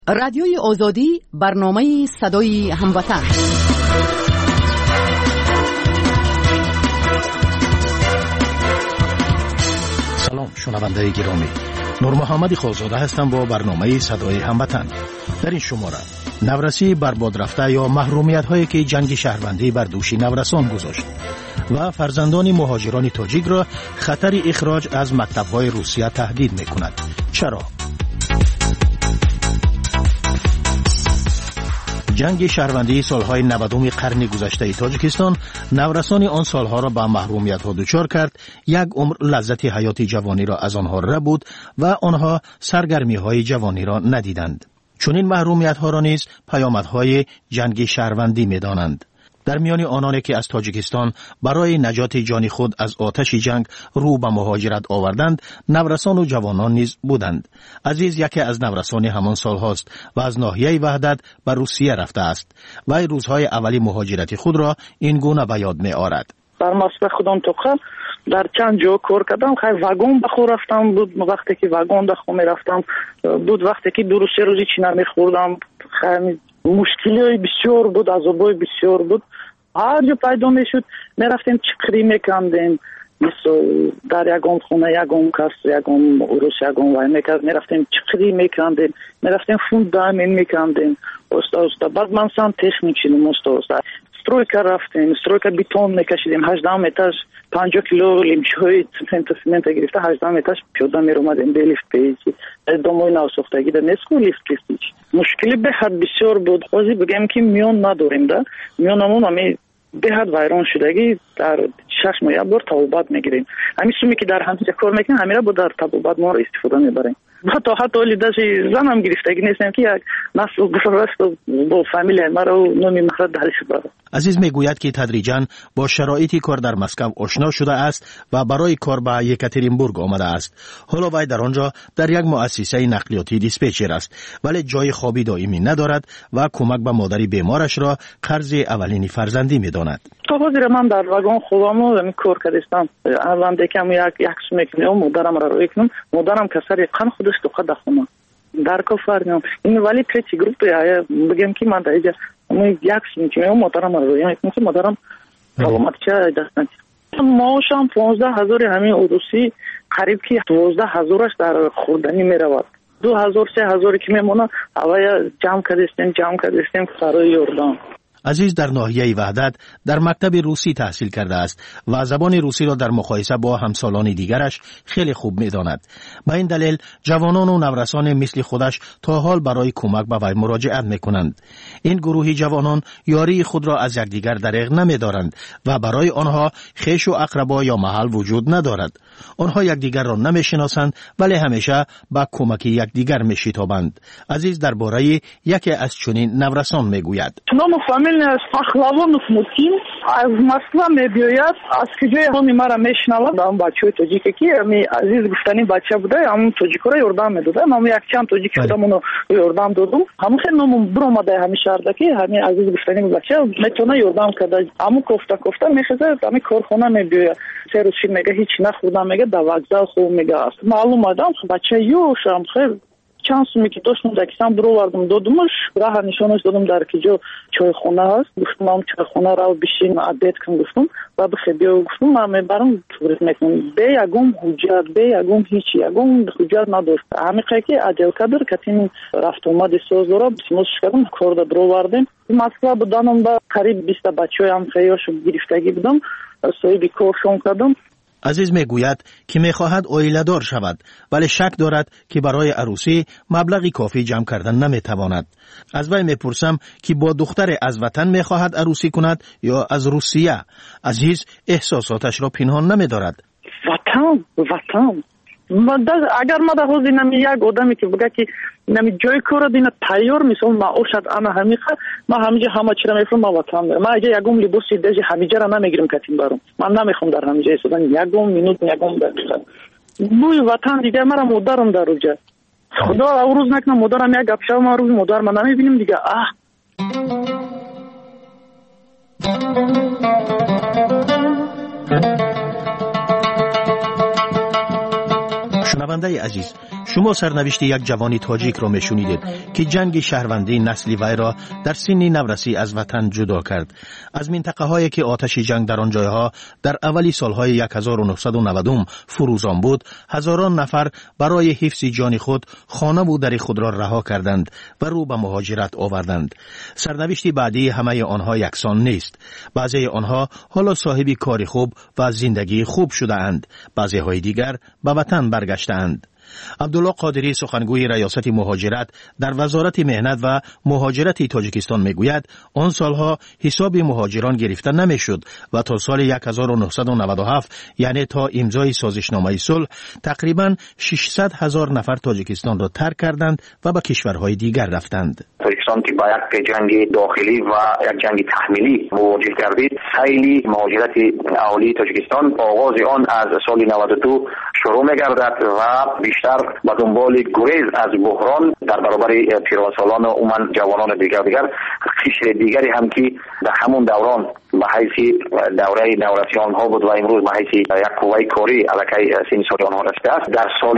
رادیوی آزادی برنامه صدای هموطن. سلام شنونده گرامی، نور محمد خالزاده هستم با برنامه صدای هموطن. در این شماره نورسی برباد رفته یا محرومیت هایی که جنگ شهروندی بر دوش نورسان گذاشت و فرزندان مهاجران تاجیک را خطر اخراج از مکتب های روسیه تهدید می کند. چرا؟ جنگ شهروندی سالهای 90 قرن گذشته تاجیکستان نورسان آن سالها را به محرومیت ها دچار کرد. یک عمر لذت حیات جوانی را از آنها ربود و آنها سرگرمی های جوانی را ندیدند. چون این محرومیت ها را نیز پیامدهای جنگ شهروندی می دانند. در میان آنانی که از تاجیکستان برای نجات جان خود از آتش جنگ رو به مهاجرت آوردند، نورسان و جوانان نیز بودند. عزیز یکی از نورسان همان سال هاست و از ناحیه وحدت به روسیه رفته است و روزهای اولی مهاجرت خود را این گونه به یاد می آورد. در مسئله خودم توقع در چند جا کار کردم. خیلی واگن بخور رفتم بود، وقتی که واگن دخو می رفتم بود، وقتی که درست روزی چی نمی خوردم. خیلی مشکلی بسیار بود، عذابای بسیار بود. هر جا پیدا می شد می رفتیم چقری می کندیم، مثل در یکم خونه یکم کس یکم عروس یکم وای می کرد، می رفتیم چقری می کندیم، می رفتیم فوندامین می کندیم. بعد من سان تکنیک شدیم استرویکا رفتیم، استرویکا بیتون میکشیدیم، 18 متر 50 کیلو لیمچوی سمنت گرفته 18 متر پیاده میرومدیم به لیفت پیچی دموی ناساختگی در نسکو لیفت کشید. مشکلی به حد بسیار بود. بازی بگم که میون نداریم، ده میونمون همی به حد ویران شدگی در 6 ماه یک بار تبوبات میگیریم. همین سومی که در همینجا کار میکنیم همین را با در تبوبات ما را استفاده میبریم. حتی لیداشی زنم گرفتگی نیستم که یک نسل گفرست با فامیلی ما را نومی مخرد درش باره. عزیز میگوید که تدریجاً با شرایطی کار در مسکو آشنا شده است و برای کار به یکاترینبورگ آمده است. حالا وی در آنجا در یک مؤسسه نقلیاتی دیسپچر است، ولی جای خوابی دائمی ندارد و کمک به مادری بیمارش را قرض اولین فرزندی میداند. تا حاضر من در واگن خوابم و کار کردم. الان دیگه یک میکنم، مادرم را روی کنم، مادرم کسر قن خودش تو قد خونه در کافرنم. این ولی تریتی گروپ بگم که من دیگه یک میکنم، مادرم را روی کنم که مادرم سلامت چه دستن. ماشام 15,000 همین عروسی قریب که 12,000ش در خوردنی میرود. 2,000-3,000 که میمونه اوای جمع کردیم فرای یردان. عزیز در ناحیه وحدت در مکتب روسی تحصیل کرده است و زبان روسی را در مقایسه با همسالان دیگرش خیلی خوب می‌داند. به این دلیل جوانان و نورسان مثل خودش تا حال برای کمک به وی مراجعت می‌کنند. این گروهی جوانان یاری خود را از یکدیگر دریغ نمی‌دارند و برای آنها خویش و اقربا یا محل وجود ندارد. آنها یکدیگر را نمی‌شناسند ولی همیشه با کمک یکدیگر می‌شتابند. عزیز درباره یکی از چنین نورسان می‌گوید. از پخلوانوف مutkin از Moskva میبیاید، از کجای همی مرا میشنود. اون بچه تاجیکی که می عزیز گفتنی بچه بوده، همون تاجیک را یردام میداده. من یک چند تاجیک بودم اونو یردام دادم. همون خیلی نمون برآمده همین شهردکی همین عزیز گفتنی بچه میتونه یردام کرده. همون کوفته میخزه همین کارخانه میبیاید. سه روزی میگه هیچ نخوردم، میگه در وокзал خوب میگه است. معلوم آدم بچه یوشم خیلی چند سومی که داشتم دکستان برو وردم دادمش، راه نشانش دادم در کجا چای خونه هست. گفتم هم چای خونه را بشین عدت کن گفتم و بخی بیا گفتم من میبرم تورت میکنم. به یکم حجت به یکم هیچی یکم حجت نداشت. همیشه که عجل کدر کتیم رفت اومد سوز دارا بسیموزش کردم کار دا برو وردم. مسئله بودنم با قریب 20 بچه هم خیاشو گرفتگی بودم، صاحبی کارشون کردم. عزیز میگوید که میخواهد عائله دار شود ولی شک دارد که برای عروسی مبلغی کافی جمع کردن نمیتواند. از وی میپرسم که با دختر از وطن میخواهد عروسی کند یا از روسیه. عزیز احساساتش را پنهان نمیدارد. وطن اگر ما در حوزه نمی یک آدمی که بگه که نمی جای کار دینا تیار میسون ما اوشد انا همیخه ما همینجا همه چرا میفرم ما وطن دارم. ما اگه یکم لباسی دیجی همینجا را نمیگیرم کتیم برام. من نمیخوام در همینجا ایستادن یکم مینوت یکم دقیقه. بوی وطن دیگه مرا مادرم در روجه. خدا روز نکنه مادرم یک گپ شو ما روز مادر ما نمیبینیم دیگه. شنونده عزیز، شما سرنوشت یک جوانی تاجیک را میشنیدید که جنگ شهروندی نسلی وی را در سن نورسی از وطن جدا کرد. از منطقه هایی که آتش جنگ در آن جایها در اولی سالهای 1990 فروزان بود، هزاران نفر برای حفظ جان خود خانه و در خود را رها کردند و رو به مهاجرت آوردند. سرنوشت بعدی همه آنها یکسان نیست. بعضی آنها حالا صاحب کار خوب و زندگی خوب شده اند، بعضی های دیگر به وطن برگشتند. عبدالله قادری سخنگوی ریاست مهاجرت در وزارت مهنت و مهاجرت تاجیکستان میگوید آن سالها حساب مهاجران گرفته نمیشد و تا سال 1997 یعنی تا امضای سازشنامه صلح تقریبا 600,000 نفر تاجیکستان را ترک کردند و به کشورهای دیگر رفتند. تاجیکستان که با یک جنگ داخلی و یک جنگ تحمیلی مواجه گردید، سیل مهاجرت اهالی تاجیکستان آغاز آن از سال 92 شروع می‌گردد و بیشتر به دنبال گریز از بحران در برابر پیرسالان و عموما جوانان دیگر قشر دیگری هم که در همون دوران به حیث دوره نورسی آنها بود و امروز به حیث یک قوه کاری علیه سن سال آنها رسیده است. در سال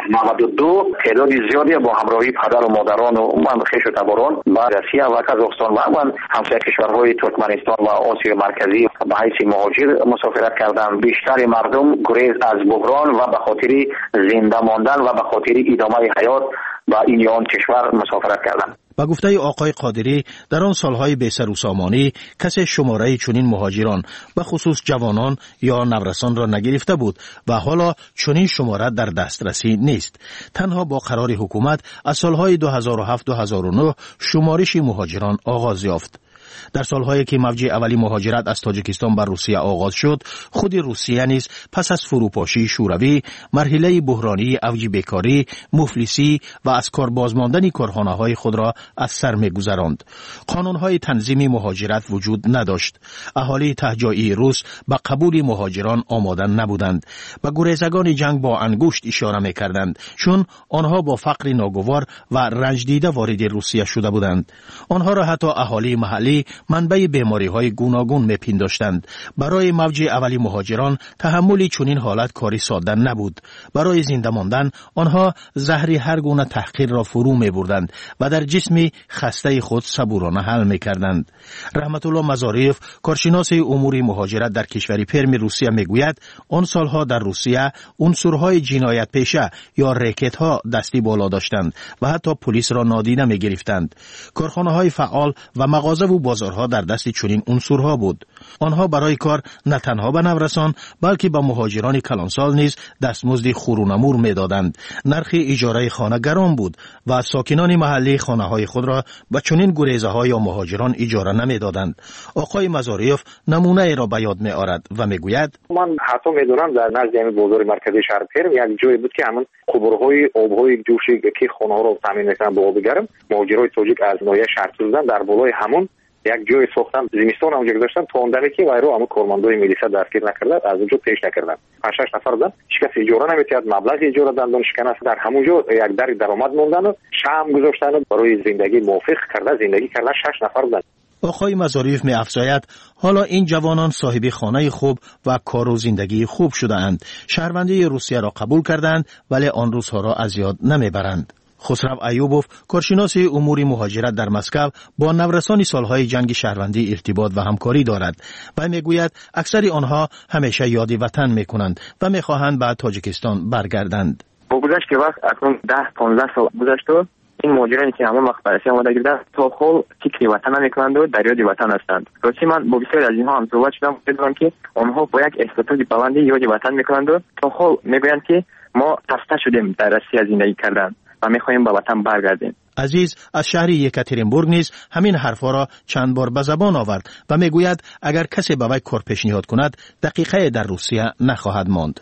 1992 تعداد زیادی با همراهی پدر و مادران و عموما خویش و تباران به روسیه و قزاقستان و عموما همسایه کشورهای ترکمنستان و آسیا مرکزی به حیث مهاجر مسافرت کردند. بیشتر مردم گریز از بحران و به خاطر زنده ماندن و به خاطر ادامه حیات و این آن کشور مسافرت کردند. با گفته آقای قادری در آن سالهای بی‌سر و سامانی کسی شماره چنین مهاجران به خصوص جوانان یا نورسان را نگرفته بود و حالا چنین شماره در دسترسی نیست. تنها با قرار حکومت از سالهای 2007-2009 شمارش مهاجران آغاز یافت. در سالهایی که موج اولی مهاجرت از تاجیکستان بر روسیه آغاز شد، خود روسیه نیز پس از فروپاشی شوروی مرحله بحرانی اوج بیکاری، مفلسی و از کار بازماندن کارخانه‌های خود را از سر می‌گذراند. قانون‌های تنظیم مهاجرت وجود نداشت. اهالی تهجایی روس به قبول مهاجران آماده نبودند. به گریزگان جنگ با انگشت اشاره می‌کردند، چون آنها با فقر ناگوار و رنج دیده وارد روسیه شده بودند. آنها را حتی اهالی محلی منبع بیماری‌های گوناگون می‌پنداشتند. برای موج اولی مهاجران تحمل چنین حالت کاری ساده نبود. برای زنده ماندن آنها زهر هر گونه تحقیر را فرو می‌بردند و در جسم خسته خود صبورانه حل می‌کردند. رحمت الله مزاریف، کارشناس امور مهاجرت در کشور پرم روسیه میگوید آن سالها در روسیه عنصرهای جنایت پیشه یا ریکت‌ها دستی بالا داشتند و حتی پلیس را نادیده می‌گرفتند. کارخانه‌های فعال و مغازه و بازارها در دست چنین عنصرها بود. آنها برای کار نه تنها به نورسان بلکه به مهاجران کلانسال نیز دستمزد خورونمور میدادند. نرخ اجاره خانه گران بود و ساکنان محلی خانه‌های خود را به چنین گریزه‌ها یا مهاجران اجاره نمیدادند. آقای مزاریف نمونه ای را به یاد می‌آورد و میگوید من حتی میدونم در نزد بازار مرکزی شهر پرم یک جایی بود که همون قبرهای آبهای جوشی که خانه‌ها را تامین می‌کردن به آب گرم، مهاجرای تاجیک از ناحیه شهر بودن در بالای همون یک جای ساختن زمستان اونجا گذاشتن تا اون دمی که وایرو اما کارمندای میلیسا دستگیر نکردند، از اونجا پیش نکردند. 5-6 نفر بودن، هیچ کس اجاره نمی‌داد، مبلغ اجاره دادن شکناس در همونجا یک در درآمد موندن و شام گذاشتن برای زندگی موافق کرده زندگی کردن 6 نفر بودن. آقای مزاریف می افزاید حالا این جوانان صاحب خانه خوب و کار و زندگی خوب شده اند. شهروندی روسیه را قبول کردند ولی آن روزها را از یاد نمیبرند. خسرو ایوبوف، کارشناس امور مهاجرت در مسکو، با نورسان سالهای جنگ شهروندی ارتباط و همکاری دارد و میگوید اکثر آنها همیشه یاد وطن میکنند و میخواهند به تاجیکستان برگردند. با گذشت که وقت اکنون 10-15 سال گذشت و این مهاجرانی که همه مخبرسی آماده گردن تا خود فکر وطن نمیکنند و در یاد وطن هستند. راستی من با بسیاری از اینها هم صحبت شدم، دیدم که آنها با یک احساسات بلندی یاد وطن میکنند و تا خود میگویند که ما خسته شدیم در روسیه زندگی کردن و میخواهیم به وطن برگردیم. عزیز از شهر یکاترینبورگ نیز همین حرفا را چند بار به زبان آورد و میگوید اگر کسی به وی کار پیشنهاد کند دقیقه در روسیه نخواهد ماند.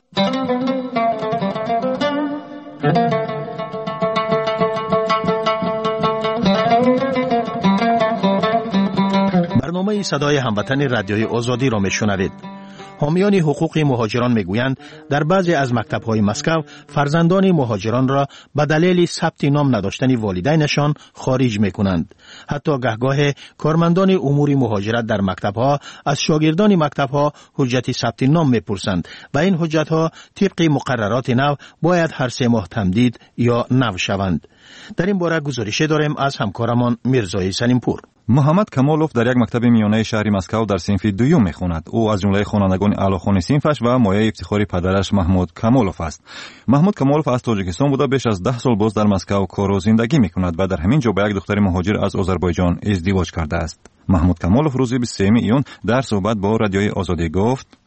برنامه صدای هموطن رادیوی آزادی را میشنوید. حامیان حقوق مهاجران میگویند در بعضی از مکتب‌های مسکو فرزندان مهاجران را به دلیل ثبت نام نداشتن والدینشان خارج میکنند. حتی گهگاه کارمندان امور مهاجرت در مکتب‌ها از شاگردان مکتب‌ها حجت ثبت نام میپرسند و این حجت‌ها طبق مقررات نو باید هر 3 ماه تمدید یا نو شوند. در این باره گزارش داریم از همکارمان میرزای سلیمپور. محمد کمالوف در یک مکتب میانه شهر مسکو در صنف دوم میخواند. او از جمله خوانندگان اعلیخوان صنفش و مایه افتخاری پدرش محمود کمالوف است. محمود کمالوف از تاجیکستان بوده بیش از 10 سال باز در مسکو کار و زندگی میکند و در همین جا با یک دختر مهاجر از آذربایجان ازدواج کرده است. محمود کمالوف روز 23 ایون در صحبت با رادیوی آزادی گفت: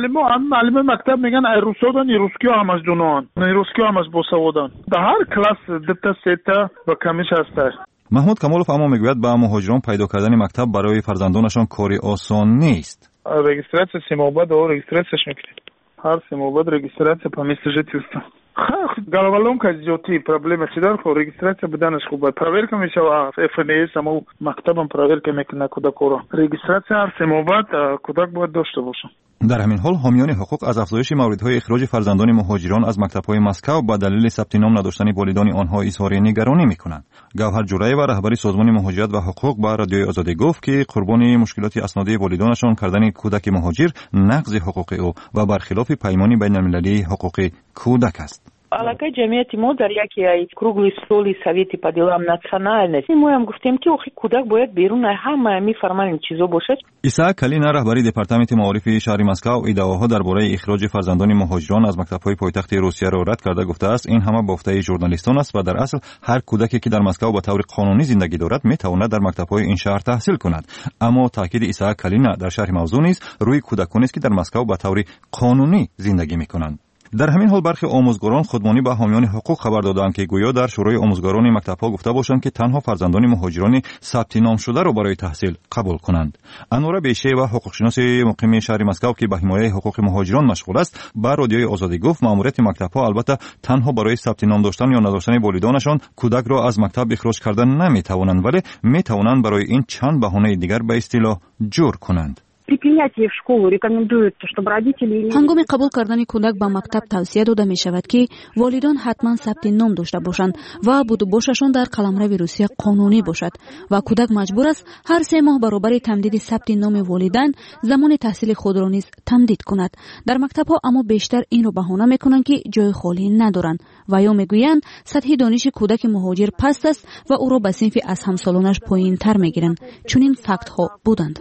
معلم مکتب میگن ای روسودان ای روسکی هم از دونان ای روسکی هم از بوسودان در هر کلاس دتا سیتا و کمیش هست. محمود کمالوف اما میگوید با مهاجران پیدا کردن مکتب برای فرزندانشان کاری آسان نیست. Регистрация семьи до регистрация шмекли. Har семьи регистрация по месту жительства. Головоломка идет и проблема всегда, что регистрация بدن خوبه. Проверка میشه ФНС اما مکتبم проверка میکنه کودکو. Регистрация هر семьи کودک باید داشته باشه. در همین حال حامیان حقوق از افزایش موردهای اخراج فرزندان مهاجران از مکتب‌های مسکو با دلیل ثبت نام نداشتن والدین آنها اظهار نگرانی می‌کنند. گوهر جورایی و رهبر سازمان مهاجرت و حقوق با رادیوی آزادی گفت که قربانی مشکلات اسنادی والدینشان کردن کودک مهاجر نقض حقوق او و برخلاف پیمان بین‌المللی حقوق کودک است. Алакай ҷамъияти мо дар яке кругли столи совети по делам национальности мо ҳам гуфтем ки охи кӯдак бояд берун ҳама мефарман чизо бошад. исаак калина раҳбари департаменти маорифи шаҳри москав иддаоҳо дар бораи ихроҷи фарзандони муҳоҷирон аз мактабҳои пойтахти русияро рад карда гуфтааст ин ҳама бофтаи журналистон аст ва дар асл ҳар кӯдаке ки дар москав ба таври қонунӣ зиндагӣ дорад метавонад дар мактабҳои ин шаҳр таҳсил кунад. аммо таъкиди исаак калина дар шарҳи мавзӯъ низ рӯи кӯдаконест ки дар москав ба таври қонунӣ зиндагӣ мекунанд. در همین حال برخی آموزگاران خودمانی به حامیان حقوق خبر دادند که گویا در شورای آموزگاران مکتب‌ها گفته باشند که تنها فرزندان مهاجران ثبت نام شده را برای تحصیل قبول کنند. انوره بیشه و حقوقشناس مقیم شهر مسکو که به حمایت حقوق مهاجران مشغول است، با رادیوی آزادی گفت مأموریت مکتب‌ها البته تنها برای ثبت نام داشتن یا نداشتن والدینشان کودک را از مکتب اخراج کردن نمی‌توانند، ولی می‌توانند برای این چند بهانه دیگر به اصطلاح جور کنند. ҳангоми қабул кардани кӯдак ба мактаб тавсия дода мешавад ки волидон ҳатман сабти ном дошта бошанд ва будубошашон дар қаламрави русия қонунӣ бошад ва кӯдак маҷбур аст ҳар 3 моҳ баробари тамдиди сабти номи волидайн замони таҳсили худро низ тамдид кунад. дар мактабҳо аммо бештар инро баҳона мекунанд ки ҷои холӣ надоранд ва ё мегӯянд сатҳи дониши кӯдаки муҳоҷир паст аст ва ӯро ба синфи аз ҳамсолонаш поинтар мегиранд. чунин фактҳо буданд.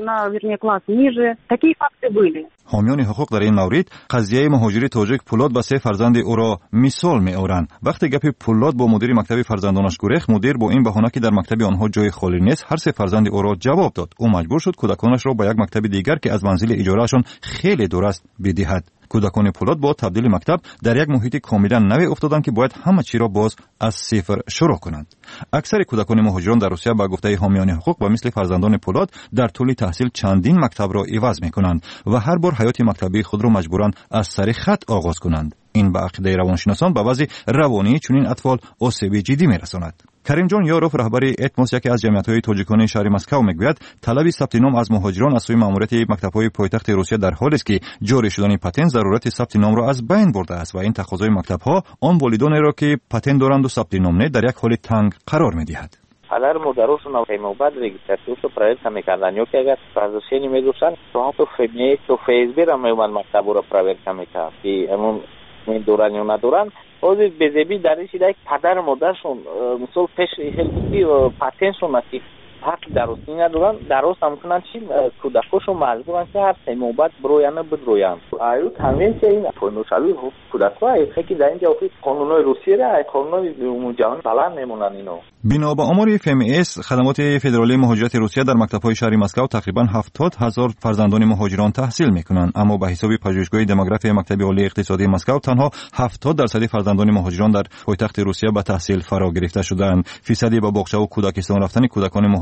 Такие факты были. حامیان حقوق در این مورد قضیه مهاجر تاجیک پولاد با 3 فرزند او را مثال می‌آورند. وقتی گپ پولاد با مدیر مکتب فرزندانش گریخت، مدیر با این بهانه که در مکتب آنها جای خالی نیست هر 3 فرزند او را جواب داد. او مجبور شد کودکانش را به یک مکتب دیگر که از منزل اجارهشان خیلی دور است بدهد. کودکان پولاد با تبدیل مکتب در یک محیط کاملا نوی افتادند که باید همه چی را باز از صفر شروع کنند. اکثر کودکان مهاجران در روسیه با گفته حامیان حقوق و مثل فرزندان پولاد در طول تحصیل چندین مکتب را عوض می‌کنند و هر بار حیات مکتبی خود را مجبورند از سر خط آغاز کنند. این به عقیده روانشناسان به وضع روانی چنین اطفال آسیب جدی می‌رساند. کریم جان یاروف رهبر اتموس یکی از جمعیت‌های تاجیکان شهر مسکو میگوید طلب ثبت نام از مهاجران از سوی مأموریت مکتب‌های پایتخت روسیه در حالی است که جاری شدن پتن ضرورت ثبت نام را از بین برده است و این تقاضای مکتب‌ها آن والدانی را که پتن دارند و ثبت نام نه در یک حال تنگ قرار می‌دهد. Alar mudarosuna qeymobad registratsiyaso proverka mekardan yoki agar razрешение медошанд то фемине то ФСБ ра меомад мактабро проверка мекард ки амон медоран ё надоран ҳозир безеби дариши дар падар модаршон мисол пеш ҳелки патентшон аст ки ҳаққи даростӣ надоранд дарост ҳам кунанд чи кӯдакошон маҷбуранд ки ҳар семобад бирояна бидроянд аю конвенсия ин поношавии кӯдакҳо ки дар инҷа қонунҳои русияра қонунҳои ҷаҳон баланд мемонанд ино. بنا به آمار FMS خدمات فدرالی مهاجرت روسیه در مکتب‌های شهر مسکو تقریباً 70,000 فرزندان مهاجران تحصیل می‌کنند، اما به حساب پژوهشگاه دموگرافی مکتب عالی اقتصادی مسکو تنها 70% فرزندان مهاجران در پایتخت روسیه به تحصیل فرا گرفته شدند. فیصدی به باغچه و کودکستان رفتن کودکان مهاجران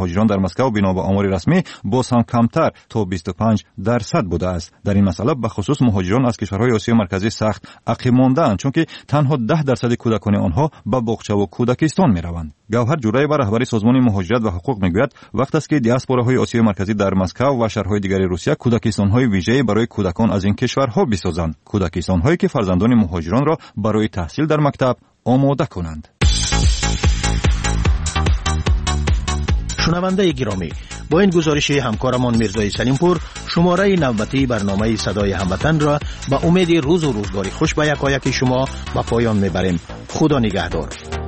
مهاجران در مسکو بنا به آمار رسمی باز هم کمتر تا 25% بوده است. در این مسئله به خصوص مهاجران از کشورهای آسیای مرکزی سخت عقب مانده‌اند، چون که تنها 10% کودکان آنها به باغچه و کودکستان می‌روند. گوهر جورایبا رهبر سازمان مهاجرت و حقوق میگوید وقت است که دیاسپوراهای آسیای مرکزی در مسکو و شهرهای دیگر روسیه کودکستان‌های ویژه‌ای برای کودکان از این کشورها بسازند، کودکستان‌هایی که فرزندان مهاجران را برای تحصیل در مکتب آماده کنند. شنونده گرامی، با این گزارش همکارمان میرزای سلیمپور شماره نوبتی برنامه صدای هموطن را به امید روز و روزگاری خوش به یکایک شما به پایان میبریم. خدا نگهدار.